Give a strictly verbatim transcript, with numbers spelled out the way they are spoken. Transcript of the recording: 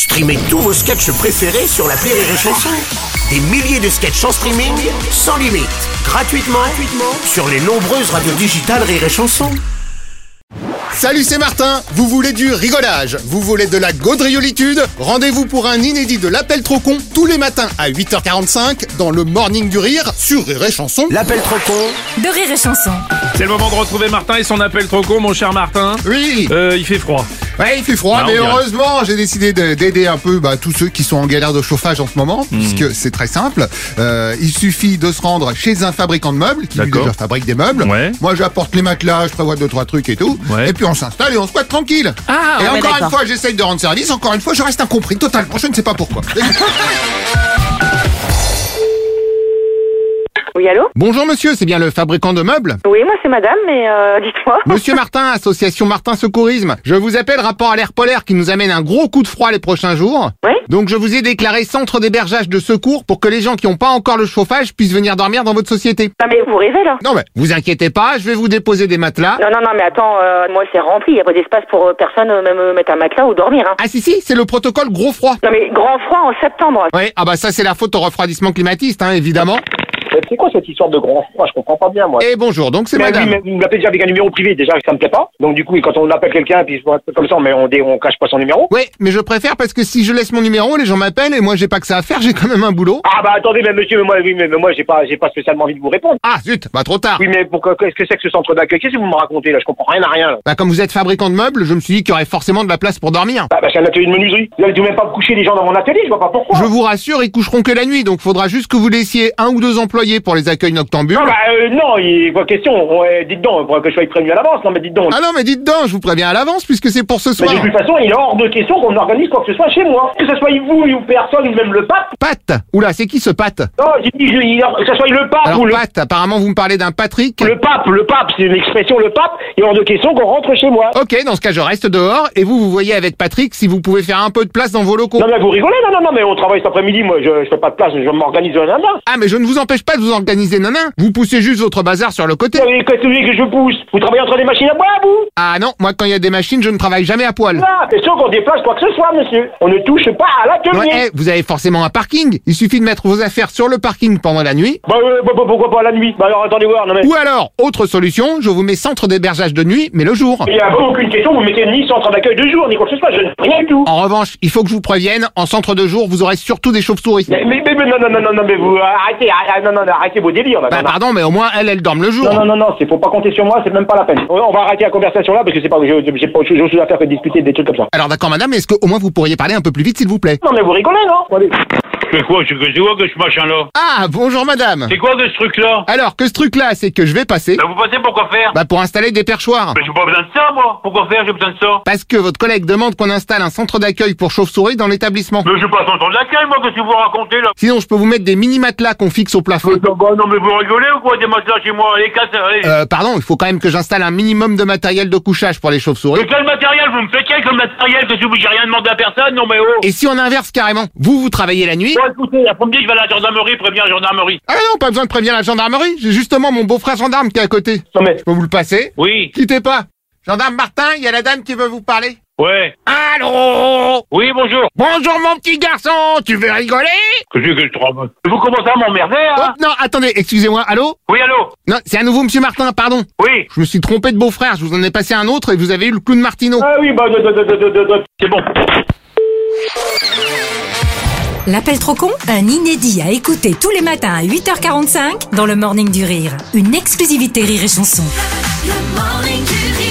Streamez tous vos sketchs préférés sur l'appli Rire et Chanson. Des milliers de sketchs en streaming, sans limite, gratuitement, gratuitement sur les nombreuses radios digitales Rire et Chanson. Salut, c'est Martin. Vous voulez du rigolage? Vous voulez de la gaudriolitude? Rendez-vous pour un inédit de l'appel trop con tous les matins à huit heures quarante-cinq dans le Morning du Rire sur Rire et Chanson. L'appel trop con de Rire et Chanson. C'est le moment de retrouver Martin et son appel trop con, mon cher Martin. Oui. Euh, il fait froid. Ouais, il fait froid, Ah, mais on dirait. heureusement, j'ai décidé de- d'aider un peu bah, tous ceux qui sont en galère de chauffage en ce moment, Hmm. puisque c'est très simple. Euh, il suffit de se rendre chez un fabricant de meubles qui lui D'accord. déjà fabrique des meubles. Ouais. Moi, j'apporte les matelas, je prévois deux trois trucs et tout. Ouais. Et puis on s'installe et on squatte tranquille. Ah, et ouais, encore une d'accord. fois, j'essaye de rendre service. Encore une fois, je reste incompris totalement. Je ne sais pas pourquoi. Oui, allô? Bonjour monsieur, c'est bien le fabricant de meubles? Oui, moi c'est madame, mais euh, dites-moi. Monsieur Martin, association Martin Secourisme. Je vous appelle rapport à l'air polaire qui nous amène un gros coup de froid les prochains jours. Oui? Donc je vous ai déclaré centre d'hébergage de secours pour que les gens qui n'ont pas encore le chauffage puissent venir dormir dans votre société. Non mais vous rêvez là? Non mais vous inquiétez pas, je vais vous déposer des matelas. Non, non, non, mais attends, euh, moi c'est rempli, il n'y a pas d'espace pour euh, personne, euh, même euh, mettre un matelas ou dormir. Hein. Ah si si, c'est le protocole gros froid. Non mais grand froid en septembre. Ouais, ah bah ça c'est la faute au refroidissement climatiste, hein, évidemment. C'est quoi cette histoire de grand froid? Je comprends pas bien, moi. Et bonjour, donc c'est Mais madame. oui, mais vous m'appelez déjà avec un numéro privé, déjà ça me plaît pas. Donc du coup, quand on appelle quelqu'un, puis comme ça, mais on, dé- on cache pas son numéro. Ouais, mais je préfère parce que si je laisse mon numéro, les gens m'appellent et moi j'ai pas que ça à faire, j'ai quand même un boulot. Ah bah attendez, mais monsieur, mais moi, oui, mais, mais moi, j'ai pas, j'ai pas spécialement envie de vous répondre. Ah zut, bah trop tard. Oui, mais pourquoi, qu'est-ce que c'est que ce centre d'accueil? Qu'est-ce que vous me racontez là? Je comprends rien à rien. Là. Bah comme vous êtes fabricant de meubles, je me suis dit qu'il y aurait forcément de la place pour dormir. Bah, bah c'est un atelier de menuiserie. Vous allez tout de même pas me coucher les gens dans mon atelier, je vois pas pourquoi. Je vous rassure, ils coucheront que la nuit, donc faudra juste que vous laissiez un ou deux employés pour les accueils noctambules. Non, bah euh, non, il est pas question. Ouais, dites donc, faudrait que je sois prévenu à l'avance. Non, mais dites donc. Ah non, mais dites donc, je vous préviens à l'avance puisque c'est pour ce Mais soir. de toute façon, il est hors de question qu'on organise quoi que ce soit chez moi. Que ce soit vous ou personne, ou même le pape. Pat. Oula, c'est qui ce Pat? Non, j'ai dit je- il- que ce soit le pape Alors ou le, Pat, apparemment vous me parlez d'un Patrick. le pape. Le pape, c'est une expression, le pape. Il est hors de question qu'on rentre chez moi. Ok, dans ce cas je reste dehors et vous, vous voyez avec Patrick si vous pouvez faire un peu de place dans vos locaux. Non, mais vous rigolez, non, non, non, mais on travaille cet après-midi, moi, je, je fais pas de place, je m'organise un nana. Ah mais je ne vous empêche pas de vous organiser, nanan. Vous poussez juste votre bazar sur le côté. Vous savez, qu'est-ce que vous voulez que je pousse? Vous travaillez entre des machines à bois, vous? Ah non, moi quand il y a des machines, je ne travaille jamais à poil. Là, c'est sûr qu'on déplace quoi que ce soit, monsieur. On ne touche pas à l'atelier. Ouais, eh, vous avez forcément un parking. Il suffit de mettre vos affaires sur le parking pendant la nuit. Bah, euh, bah, bah, pourquoi pas la nuit? Bah, alors, attendez voir, non, mais. Ou alors, autre solution, je vous mets centre d'hébergage de nuit, mais le jour. Il n'y a aucune question, vous mettez ni centre d'accueil de jour, ni quoi que ce soit, je ne rien du tout. En revanche, il faut que je vous prévienne, en centre de jour, vous aurez surtout des chauves-souris. Mais, mais, mais, mais non, non, non, non, non, mais vous, euh, arrêtez, arrêtez, non, non, non, arrêtez vos délires, là. Bah non, non. pardon, mais au moins, elles, elles dorment le jour. Non, non, non, non, c'est faut pas compter sur moi, c'est même pas la peine. On on va arrêter la conversation là parce que c'est pas, je- j'ai pas autre chose à faire que de discuter des trucs comme ça. Alors d'accord madame, mais est-ce qu'au moins vous pourriez parler un peu plus vite s'il vous plaît? Non, mais vous rigolez, non? Allez. C'est quoi, c'est que- c'est quoi que ce machin-là? Ah, bonjour madame. C'est quoi que ce truc-là? Alors que ce truc-là, c'est que je vais passer, Bah vous passez pour quoi faire? bah pour installer des perchoirs. Mais j'ai pas besoin de ça, moi. Pourquoi faire, j'ai besoin de ça? Parce que votre collègue demande qu'on installe un centre d'accueil pour chauves-souris dans l'établissement. Mais j'ai pas son temps d'accueil, moi, qu'est-ce que vous racontez, là? Sinon, je peux vous mettre des mini-matelas qu'on fixe au plafond. Euh, bah, non, mais vous rigolez ou quoi, des matelas chez moi? Allez, casse, allez. Euh, pardon, il faut quand même que j'installe un minimum de matériel de couchage pour les chauves-souris. Mais quel matériel? Vous me faites quel comme matériel? Que si vous, j'ai rien demandé à personne? Non, mais oh! Et si on inverse carrément, vous, vous travaillez la nuit? Bon, écoutez, après-midi, je vais à la gendarmerie, prévenir la gendarmerie. Ah non, pas besoin de prévenir la gendarmerie. J'ai justement mon beau-frère gendarme qui est à côté. Non, mais. Je peux vous le passer? Oui, Quittez pas. Gendarme Martin, il y a la dame qui veut vous parler. ouais. Allô? Oui, bonjour. Bonjour mon petit garçon, tu veux rigoler? Qu'est-ce que je trouve? Vous commencez à m'emmerder, Oh, hein? non, attendez, excusez-moi, allô? Oui, allô? Non, c'est à nouveau monsieur Martin, pardon. Oui. Je me suis trompé de beau-frère, je vous en ai passé un autre et vous avez eu le clown Martino. Ah oui, bah, de, de, de, de, de, de. C'est bon. L'appel trop con, un inédit à écouter tous les matins à huit heures quarante-cinq dans le Morning du Rire. Une exclusivité Rire et Chanson. Le Morning du Rire.